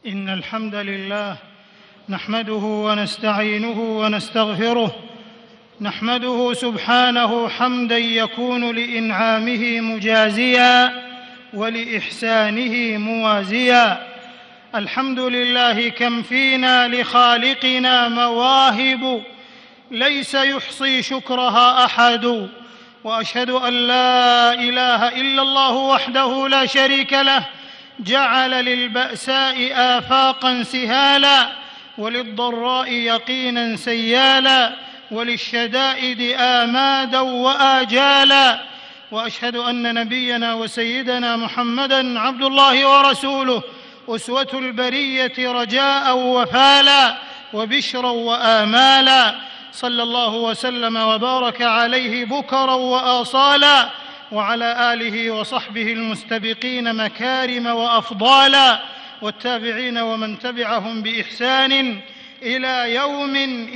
إن الحمد لله نحمده ونستعينه ونستغفره، نحمده سبحانه حمدا يكون لإنعامه مجازيا ولإحسانه موازيا. الحمد لله كم فينا لخالقنا مواهب ليس يحصي شكرها أحد، وأشهد أن لا إله إلا الله وحده لا شريك له، جعل للبأساء آفاقا سهالا وللضراء يقينا سيالا وللشدائد آمادا وآجالا. وأشهد أن نبينا وسيدنا محمدًا عبد الله ورسوله، أسوة البرية رجاء وفالا وبشرا وآمالا، صلى الله وسلم وبارك عليه بكرا وآصالا، وعلى آله وصحبه المستبقين مكارم وأفضالا، والتابعين ومن تبعهم بإحسان إلى يوم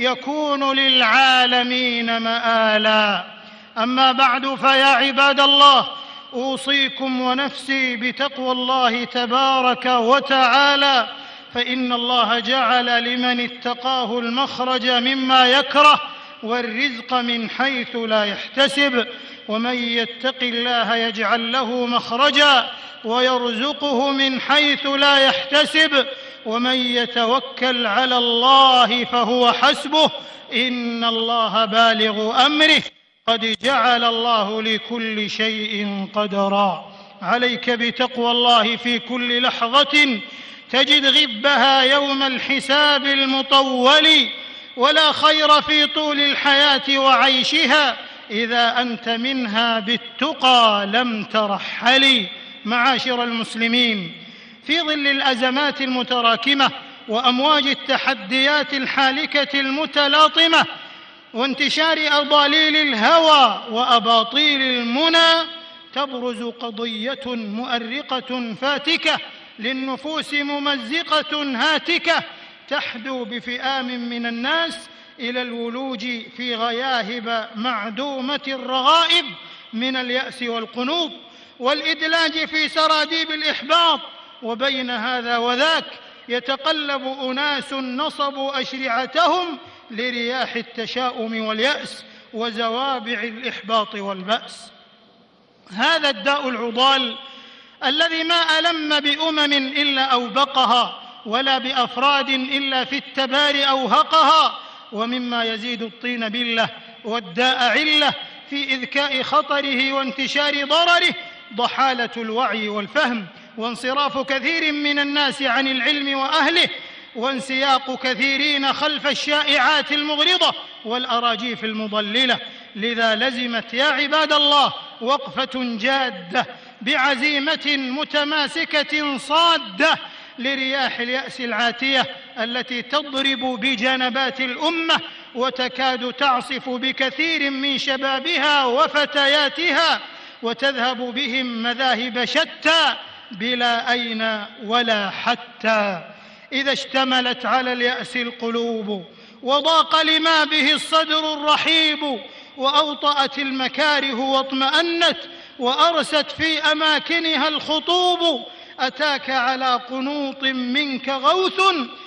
يكون للعالمين مآلا. أما بعد، فيا عباد الله، أوصيكم ونفسي بتقوى الله تبارك وتعالى، فإن الله جعل لمن اتقاه المخرج مما يكره والرزق من حيث لا يحتسب، ومن يتق الله يجعل له مخرجا ويرزقه من حيث لا يحتسب، ومن يتوكل على الله فهو حسبه، إن الله بالغ أمره، قد جعل الله لكل شيء قدرا. عليك بتقوى الله في كل لحظة تجد غبها يوم الحساب المطول، ولا خير في طول الحياة وعيشها إذا أنت منها بالتقى لم ترحل. معاشر المسلمين، في ظل الأزمات المتراكمة وأمواج التحديات الحالكة المتلاطمة وانتشار أضاليل الهوى وأباطيل المنى، تبرز قضية مؤرقة فاتكة للنفوس ممزقة هاتكة، تحدو بفئام من الناس إلى الولوج في غياهب معدومة الرغائب من اليأس والقنوط والإدلاج في سراديب الإحباط. وبين هذا وذاك يتقلب أناس نصبوا أشرعتهم لرياح التشاؤم واليأس وزوابع الإحباط والبأس. هذا الداء العضال الذي ما ألم بأمم إلا أوبقها، ولا بأفراد إلا في التبار أوهقها، ومما يزيد الطين بلة والداء علة في إذكاء خطره وانتشار ضرره ضحالة الوعي والفهم، وانصراف كثير من الناس عن العلم وأهله، وانسياق كثيرين خلف الشائعات المغرضة والأراجيف المضللة. لذا لزمت يا عباد الله وقفة جادة بعزيمة متماسكة صادة لرياح اليأس العاتية التي تضرب بجنبات الأمة وتكاد تعصف بكثير من شبابها وفتياتها، وتذهب بهم مذاهب شتى بلا أين ولا حتى. إذا اشتملت على اليأس القلوب وضاق لما به الصدر الرحيب، وأوطأت المكاره واطمأنت وأرست في أماكنها الخطوب، أتاك على قنوط منك غوث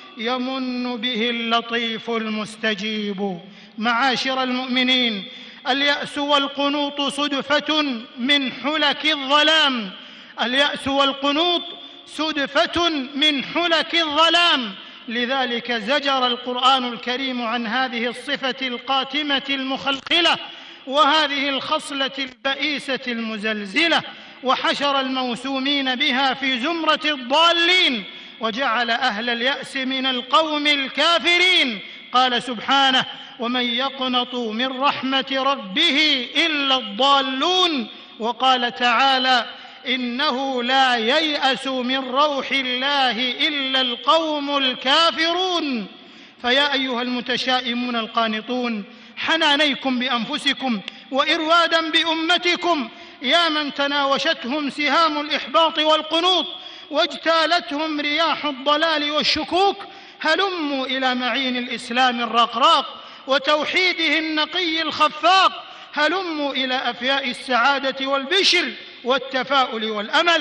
يمن به اللطيف المستجيب. معاشر المؤمنين، اليأس والقنوط صدفة من حلك الظلام، اليأس والقنوط صدفة من حلك الظلام. لذلك زجر القرآن الكريم عن هذه الصفة القاتمة المخلخلة وهذه الخصلة البئيسة المزلزلة، وحشر الموسومين بها في زمرة الضالين، وجعل أهل اليأس من القوم الكافرين. قال سبحانه: ومن يقنط من رحمة ربه إلا الضالون. وقال تعالى: إنه لا ييأس من روح الله إلا القوم الكافرون. فيا أيها المتشائمون القانطون، حنانيكم بأنفسكم وإروادا بأمتكم، يا من تناوشتهم سهام الإحباط والقنوط واجتالتهم رياح الضلال والشكوك، هلموا إلى معين الإسلام الرقراق وتوحيده النقي الخفاق، هلموا إلى أفياء السعادة والبشر والتفاؤل والأمل.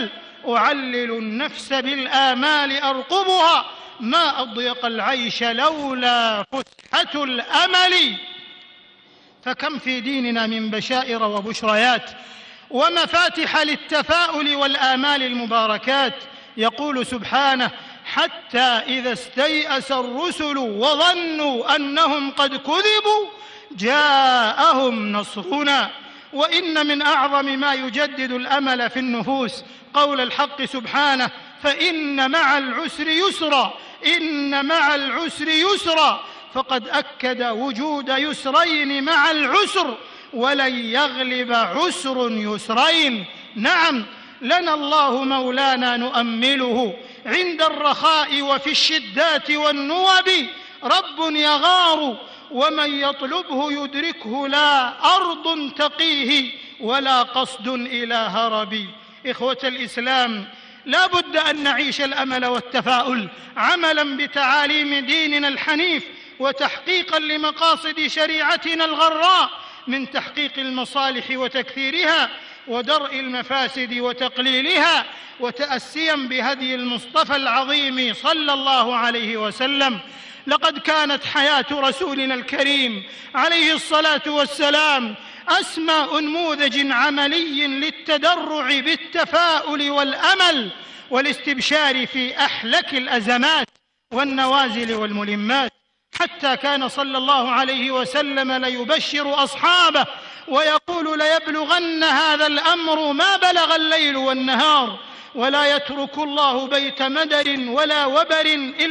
أعلل النفس بالآمال أرقبها، ما أضيق العيش لولا فسحة الأمل. فكم في ديننا من بشائر وبشريات ومفاتح للتفاؤل والآمال المباركات. يقول سبحانه: حتى إذا استيأس الرسل وظنوا أنهم قد كذبوا جاءهم نصرنا. وإن من أعظم ما يجدد الأمل في النفوس قول الحق سبحانه: فإن مع العسر يسرا، إن مع العسر يسرا. فقد أكد وجود يسرين مع العسر، ولن يغلب عسر يسرين. نعم، لنا الله مولانا نؤمله عند الرخاء وفي الشدات والنوب، رب يغار ومن يطلبه يدركه، لا أرض تقيه ولا قصد إلى هرب. إخوة الإسلام، لا بد أن نعيش الأمل والتفاؤل عملا بتعاليم ديننا الحنيف، وتحقيقا لمقاصد شريعتنا الغراء من تحقيق المصالح وتكثيرها، ودرء المفاسد وتقليلها، وتأسيا بهدي المصطفى العظيم صلى الله عليه وسلم. لقد كانت حياة رسولنا الكريم عليه الصلاة والسلام أسمى أنموذج عملي للتدرع بالتفاؤل والأمل والاستبشار في أحلك الأزمات والنوازل والملمات، حتى كان صلى الله عليه وسلم ليبشر أصحابه ويقول: ليبلغن هذا الأمر ما بلغ الليل والنهار، ولا يترك الله بيت مدر ولا وبر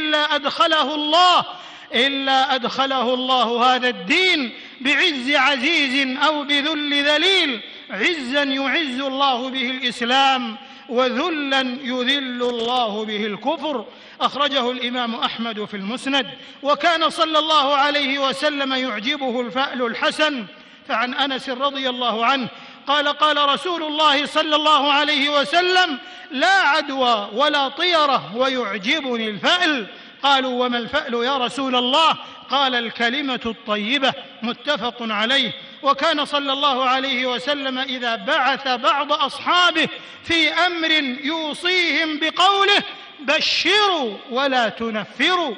إلا أدخله الله هذا الدين بعز عزيز أو بذل ذليل، عزا يعز الله به الإسلام، وذلا يذل الله به الكفر. أخرجه الإمام أحمد في المسند. وكان صلى الله عليه وسلم يعجبه الفأل الحسن، فعن أنس رضي الله عنه قال: قال رسول الله صلى الله عليه وسلم: لا عدوى ولا طيرة ويعجبني الفأل. قالوا: وما الفأل يا رسول الله؟ قال: الكلمة الطيبة. متفق عليه. وكان صلى الله عليه وسلم إذا بعث بعض أصحابه في أمر يوصيهم بقوله: بشروا ولا تنفروا،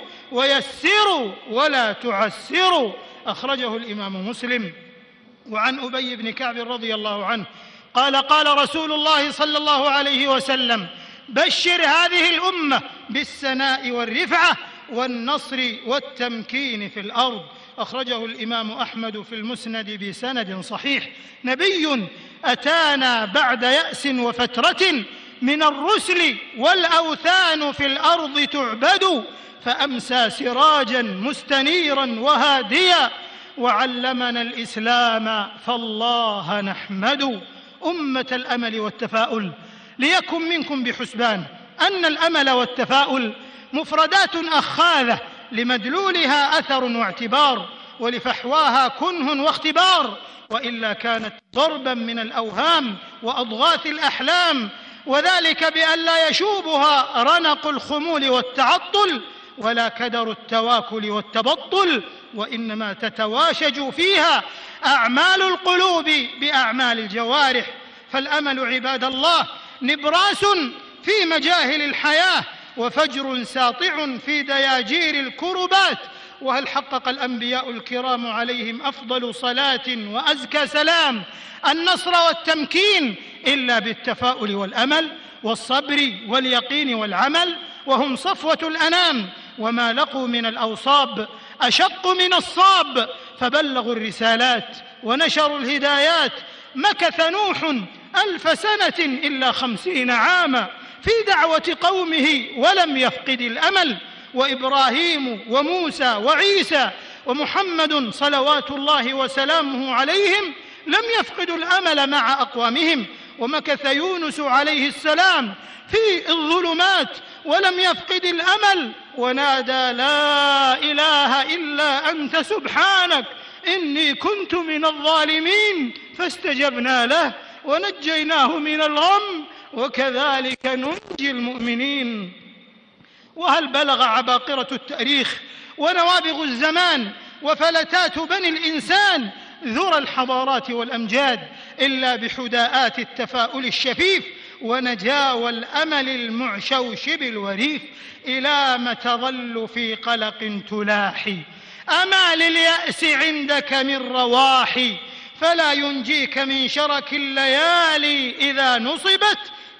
ويسروا ولا تعسروا. أخرجه الإمام مسلم. وعن أبي بن كعب رضي الله عنه قال: قال رسول الله صلى الله عليه وسلم: بشر هذه الأمة بالسناء والرفعة والنصر والتمكين في الأرض. أخرجه الإمام أحمد في المسند بسند صحيح. نبي أتانا بعد يأس وفترة من الرسل والأوثان في الأرض تعبد، فأمسى سراجا مستنيرا وهاديا، وعلمنا الإسلام فالله نحمد. أمة الأمل والتفاؤل، ليكن منكم بحسبان أن الأمل والتفاؤل مفردات أخاذة لمدلولها أثر واعتبار، ولفحواها كنه واختبار، وإلا كانت ضربا من الأوهام وأضغاث الأحلام، وذلك بأن لا يشوبها رنق الخمول والتعطل ولا كدر التواكل والتبطل، وإنما تتواشج فيها أعمال القلوب بأعمال الجوارح. فالأمل عباد الله نبراس في مجاهل الحياة، وفجر ساطع في دياجير الكربات. وهل حقق الأنبياء الكرام عليهم أفضل صلاة وأزكى سلام النصر والتمكين إلا بالتفاؤل والأمل والصبر واليقين والعمل؟ وهم صفوة الأنام، وما لقوا من الأوصاب أشق من الصاب، فبلغوا الرسالات ونشروا الهدايات. مكث نوح 1000 سنة إلا 50 عاما في دعوة قومه ولم يفقد الأمل. وإبراهيم وموسى وعيسى ومحمد صلوات الله وسلامه عليهم لم يفقدوا الأمل مع أقوامهم. ومكث يونس عليه السلام في الظلمات ولم يفقد الأمل، ونادى: لا إله إلا أنت سبحانك إني كنت من الظالمين، فاستجبنا له ونجيناه من الغم وكذلك ننجي المؤمنين. وهل بلغ عباقرة التاريخ ونوابغ الزمان وفلتات بني الإنسان ذرى الحضارات والأمجاد إلا بحداءات التفاؤل الشفيف ونجاوى الأمل المعشوشب الوريث. إلى ما تظل في قلق تلاحي، أما لليأس عندك من رواحي، فلا ينجيك من شرك الليالي إذا نصبت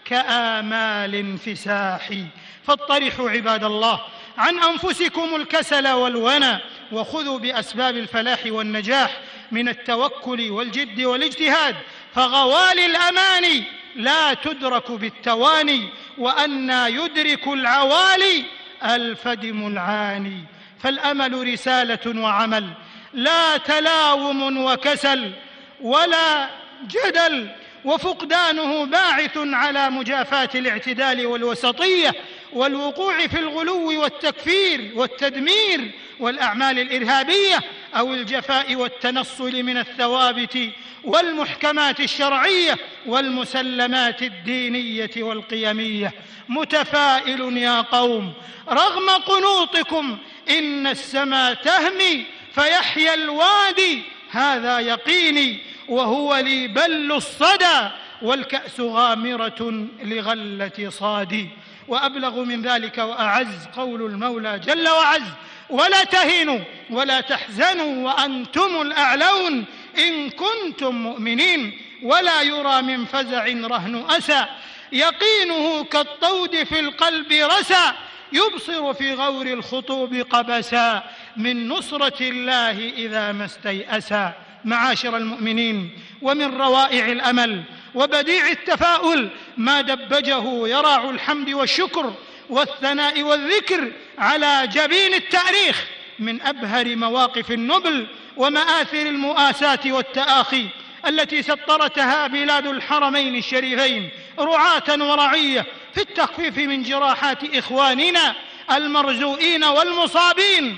كآمال انفساح. فاطرحوا عباد الله عن أنفسكم الكسل والونى، وخذوا بأسباب الفلاح والنجاح من التوكل والجد والاجتهاد، فغوالي الأماني لا تدرك بالتواني، وأنى يدرك العوالي الفدم العاني. فالأمل رسالة وعمل، لا تلاوم وكسل ولا جدل، وفقدانه باعث على مجافاة الاعتدال والوسطية، والوقوع في الغلو والتكفير والتدمير والأعمال الإرهابية، أو الجفاء والتنصل من الثوابت والمحكمات الشرعية والمسلمات الدينية والقيمية. متفائل يا قوم رغم قنوطكم، إن السما تهمي فيحيى الوادي، هذا يقيني وهو لي بل الصدى، والكأس غامرة لغلة صادي. وأبلغ من ذلك وأعز قول المولى جل وعز: ولا تهنوا ولا تحزنوا وأنتم الأعلون إن كنتم مؤمنين، ولا يرى من فزع رهن أسى، يقينه كالطود في القلب رسى، يبصر في غور الخطوب قبسا، من نصرة الله إذا ما استيأسا. معاشر المؤمنين، ومن روائع الأمل وبديع التفاؤل ما دبجه يراع الحمد والشكر والثناء والذكر على جبين التاريخ من أبهر مواقف النبل ومآثر المؤاساة والتآخي التي سطرتها بلاد الحرمين الشريفين رعاة ورعية في التخفيف من جراحات إخواننا المرزوئين والمصابين،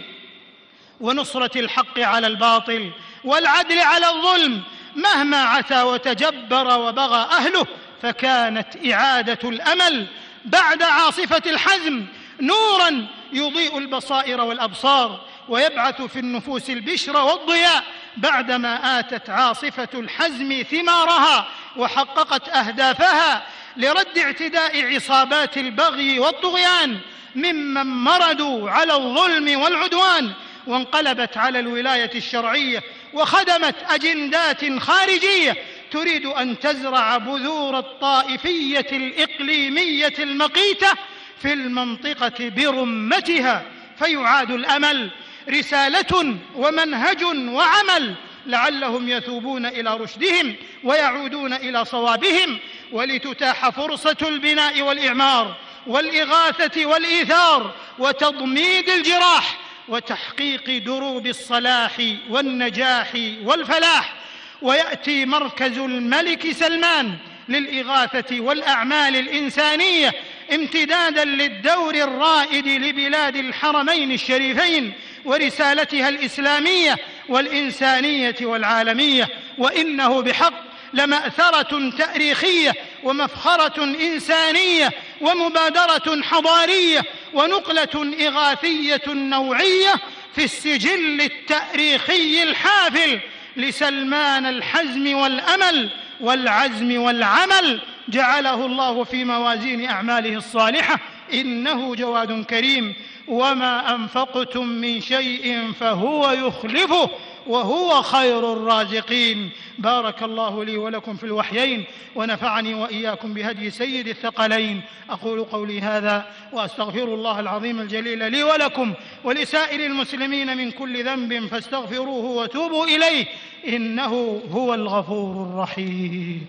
ونصرة الحق على الباطل والعدل على الظلم مهما عتى وتجبر وبغى أهله. فكانت إعادة الأمل بعد عاصفة الحزم نوراً يضيء البصائر والأبصار، ويبعث في النفوس البشر والضياء بعدما آتت عاصفة الحزم ثمارها وحققت أهدافها لرد اعتداء عصابات البغي والطغيان ممن مردوا على الظلم والعدوان، وانقلبت على الولاية الشرعية وخدمت أجندات خارجية تريد أن تزرع بذور الطائفية الإقليمية المقيتة في المنطقة برمتها. فيعاد الأمل رسالة ومنهج وعمل لعلهم يثوبون إلى رشدهم ويعودون إلى صوابهم، ولتتاح فرصة البناء والإعمار والإغاثة والإيثار وتضميد الجراح وتحقيق دروب الصلاح والنجاح والفلاح. ويأتي مركز الملك سلمان للإغاثة والأعمال الإنسانية امتدادا للدور الرائد لبلاد الحرمين الشريفين ورسالتها الإسلامية والإنسانية والعالمية، وإنه بحق لمأثرة تاريخية ومفخرة إنسانية ومبادرة حضارية ونقلة إغاثية نوعية في السجل التاريخي الحافل لسلمان الحزم والأمل والعزم والعمل، جعله الله في موازين أعماله الصالحة، إنه جواد كريم. وما أنفقتم من شيء فهو يخلفه وهو خير الرازقين. بارك الله لي ولكم في الوحيين، ونفعني وإياكم بهدي سيد الثقلين. أقول قولي هذا وأستغفر الله العظيم الجليل لي ولكم ولسائر المسلمين من كل ذنب فاستغفروه وتوبوا إليه، إنه هو الغفور الرحيم.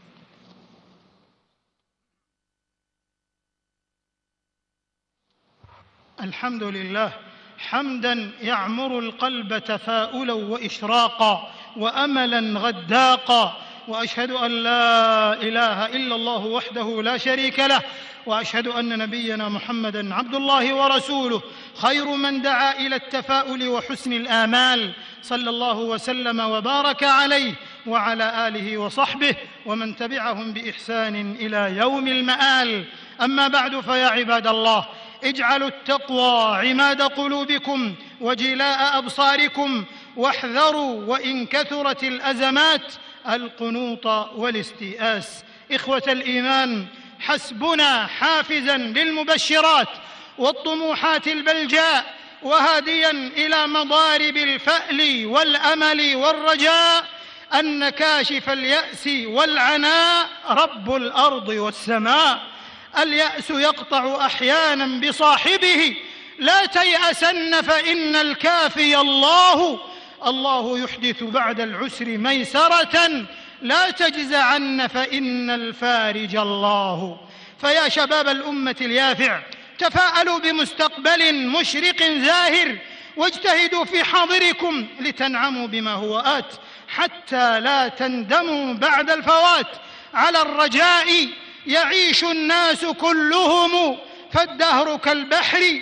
الحمد لله حمدا يعمر القلب تفاؤلا وإشراقا وأملا غداقا، وأشهد أن لا إله إلا الله وحده لا شريك له، وأشهد أن نبينا محمدا عبد الله ورسوله خير من دعا إلى التفاؤل وحسن الآمال، صلى الله وسلم وبارك عليه وعلى آله وصحبه ومن تبعهم بإحسان إلى يوم المآل. أما بعد، فيا عباد الله، اجعلوا التقوى عماد قلوبكم وجلاء أبصاركم، واحذروا وإن كثرت الأزمات القنوط والاستيئاس. إخوة الإيمان، حسبنا حافزا للمبشرات والطموحات البلجاء وهاديا إلى مضارب الفأل والأمل والرجاء أن كاشف اليأس والعناء رب الأرض والسماء. اليأس يقطع أحيانا بصاحبه، لا تيأسن فإن الكافي الله. الله يحدث بعد العسر ميسرة، لا تجزعن فإن الفارج الله. فيا شباب الأمة اليافع، تفاءلوا بمستقبل مشرق زاهر، واجتهدوا في حاضركم لتنعموا بما هو آت، حتى لا تندموا بعد الفوات. على الرجاء يعيش الناس كلهم، فالدهر كالبحر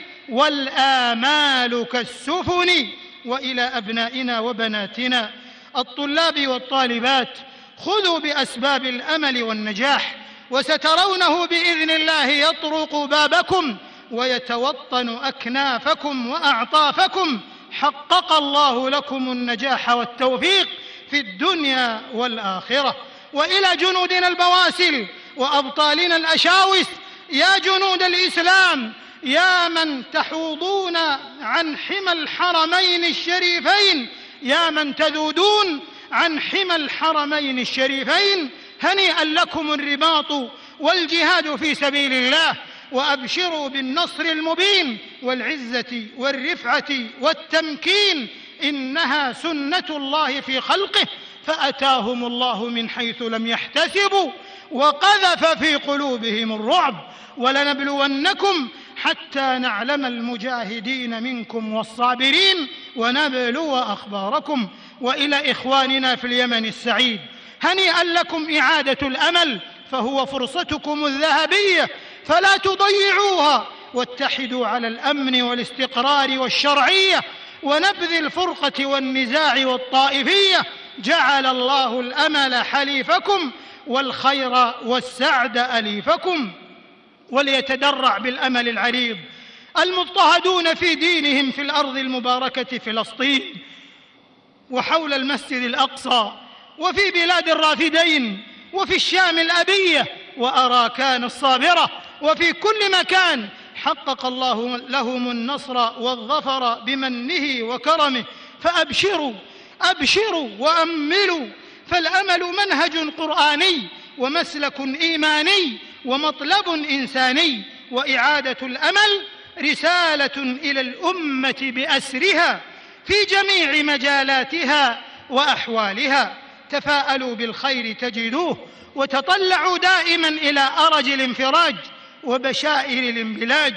والآمال كالسفن. وإلى أبنائنا وبناتنا الطلاب والطالبات، خذوا بأسباب الأمل والنجاح، وسترونه بإذن الله يطرق بابكم ويتوطن أكنافكم وأعطافكم. حقق الله لكم النجاح والتوفيق في الدنيا والآخرة. وإلى جنودنا البواسل وأبطالنا الأشاوس، يا جنود الإسلام، يا من تحوضون عن حمى الحرمين الشريفين، يا من تذودون عن حمى الحرمين الشريفين، هنيئا لكم الرباط والجهاد في سبيل الله، وأبشروا بالنصر المبين والعزة والرفعة والتمكين. إنها سنة الله في خلقه، فأتاهم الله من حيث لم يحتسبوا وقذف في قلوبهم الرعب. ولنبلونكم حتى نعلم المجاهدين منكم والصابرين ونبلو أخباركم. وإلى إخواننا في اليمن السعيد، هنيئا لكم إعادة الأمل، فهو فرصتكم الذهبية، فلا تضيعوها، واتحدوا على الأمن والاستقرار والشرعية، ونبذ الفرقة والنزاع والطائفية. جعل الله الأمل حليفكم والخير والسعد أليفكم. وليتدرع بالأمل العريض المضطهدون في دينهم في الأرض المباركة فلسطين، وحول المسجد الأقصى، وفي بلاد الرافدين، وفي الشام الأبية وأراكان الصابرة، وفي كل مكان. حقق الله لهم النصر والظفر بمنه وكرمه. فأبشروا، أبشروا وأملوا، فالأمل منهج قرآني ومسلك إيماني ومطلب إنساني. وإعادة الأمل رسالة إلى الأمة بأسرها في جميع مجالاتها وأحوالها. تفاءلوا بالخير تجدوه، وتطلعوا دائما إلى أرج الانفراج وبشائر الانبلاج.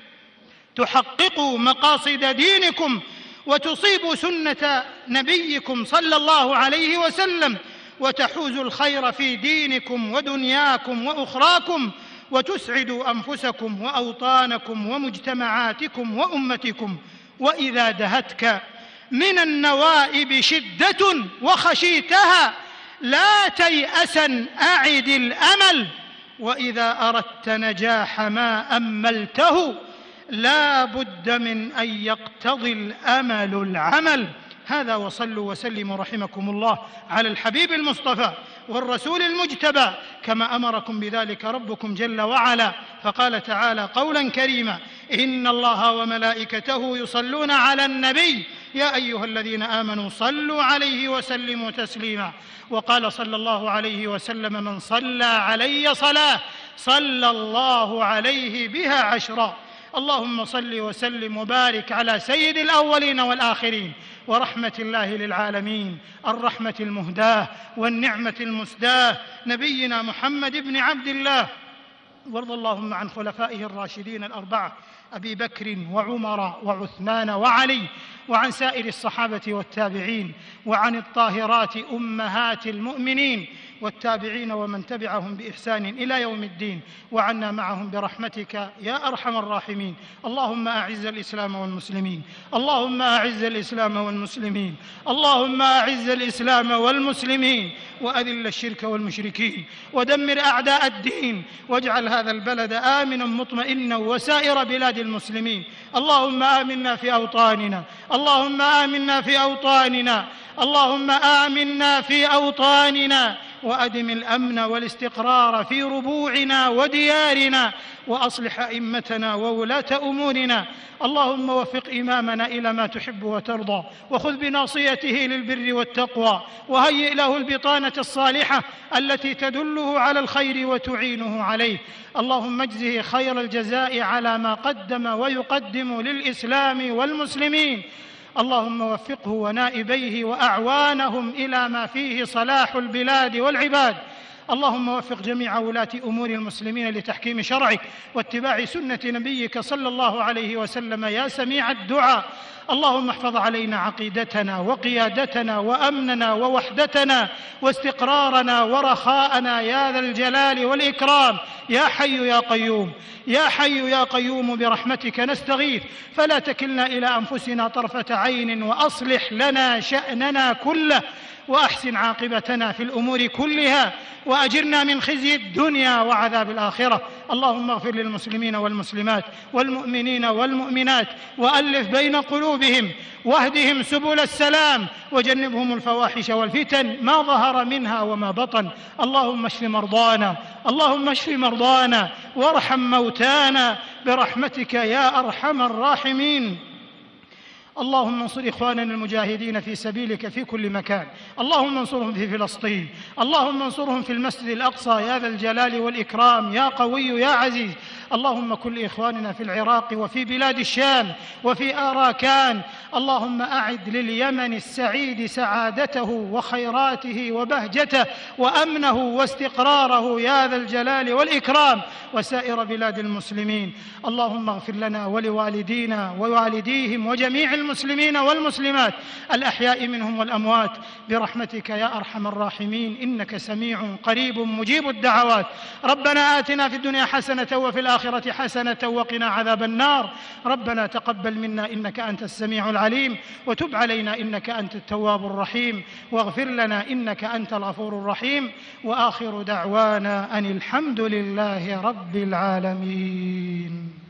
تحققوا مقاصد دينكم، وتصيبوا سنة نبيكم صلى الله عليه وسلم، وتحوزوا الخير في دينكم ودنياكم وأخراكم، وتسعدوا أنفسكم وأوطانكم ومجتمعاتكم وأمتكم. وإذا دهتك من النوائب شدة وخشيتها، لا تيأسا، أعد الأمل. وإذا أردت نجاح ما أملته، لا بد من أن يقتضي الأمل العمل. هذا، وصلوا وسلموا رحمكم الله على الحبيب المصطفى والرسول المجتبى، كما أمركم بذلك ربكم جل وعلا. فقال تعالى قولا كريما: إن الله وملائكته يصلون على النبي يا أيها الذين آمنوا صلوا عليه وسلموا تسليما. وقال صلى الله عليه وسلم: من صلى علي صلاة صلى الله عليه بها عشرا. اللهم صل وسلم وبارك على سيد الأولين والآخرين، ورحمة الله للعالمين، الرحمة المهداة والنعمة المسداة، نبينا محمد بن عبد الله. وارض اللهم عن خلفائه الراشدين الأربعة أبي بكر وعمر وعثمان وعلي، وعن سائر الصحابة والتابعين، وعن الطاهرات أمهات المؤمنين والتابعين ومن تبعهم بإحسان إلى يوم الدين، وعنا معهم برحمتك يا أرحم الراحمين. اللهم أعز الإسلام والمسلمين، اللهم أعز الإسلام والمسلمين، اللهم أعز الإسلام والمسلمين، وأذل الشرك والمشركين، ودمر أعداء الدين، واجعل هذا البلد آمنا مطمئنا وسائر بلاد المسلمين. اللهم آمنا في أوطاننا، اللهم آمنا في أوطاننا، اللهم آمنا في أوطاننا، وأدم الأمن والاستقرار في ربوعنا وديارنا، وأصلح أئمتنا وولاة أمورنا. اللهم وفق إمامنا إلى ما تحب وترضى، وخذ بناصيته للبر والتقوى، وهيئ له البطانة الصالحة التي تدله على الخير وتعينه عليه. اللهم اجزه خير الجزاء على ما قدم ويقدم للإسلام والمسلمين. اللهم وفقه ونائبيه وأعوانهم إلى ما فيه صلاح البلاد والعباد. اللهم وفق جميع ولاة أمور المسلمين لتحكيم شرعك واتباع سنة نبيك صلى الله عليه وسلم يا سميع الدعاء. اللهم احفظ علينا عقيدتنا وقيادتنا وأمننا ووحدتنا واستقرارنا ورخاءنا يا ذا الجلال والإكرام. يا حي يا قيوم، يا حي يا قيوم، برحمتك نستغيث، فلا تكلنا إلى أنفسنا طرفة عين، وأصلح لنا شأننا كله، وأحسن عاقبتنا في الأمور كلها، وأجرنا من خزي الدنيا وعذاب الآخرة. اللهم اغفر للمسلمين والمسلمات والمؤمنين والمؤمنات، وألف بين قلوبهم، واهدهم سبل السلام، وجنبهم الفواحش والفتن ما ظهر منها وما بطن. اللهم اشف مرضانا، اللهم اشف مرضانا، وارحم موتانا برحمتك يا أرحم الراحمين. اللهم انصر إخواننا المجاهدين في سبيلك في كل مكان. اللهم انصرهم في فلسطين، اللهم انصرهم في المسجد الأقصى يا ذا الجلال والإكرام يا قوي يا عزيز. اللهم كن لإخواننا في العراق وفي بلاد الشام وفي آراكان. اللهم أعد لليمن السعيد سعادته وخيراته وبهجته وأمنه واستقراره يا ذا الجلال والإكرام، وسائر بلاد المسلمين. اللهم اغفر لنا ولوالدينا ووالديهم وجميع المسلمين والمسلمات الأحياء منهم والأموات برحمتك يا أرحم الراحمين، إنك سميع قريب مجيب الدعوات. ربنا آتنا في الدنيا حسنة وفي الآخرة حسنة وقنا عذاب النار. ربنا تقبل منا إنك أنت السميع العليم، وتب علينا إنك أنت التواب الرحيم، واغفر لنا إنك أنت الغفور الرحيم. وآخر دعوانا أن الحمد لله رب العالمين.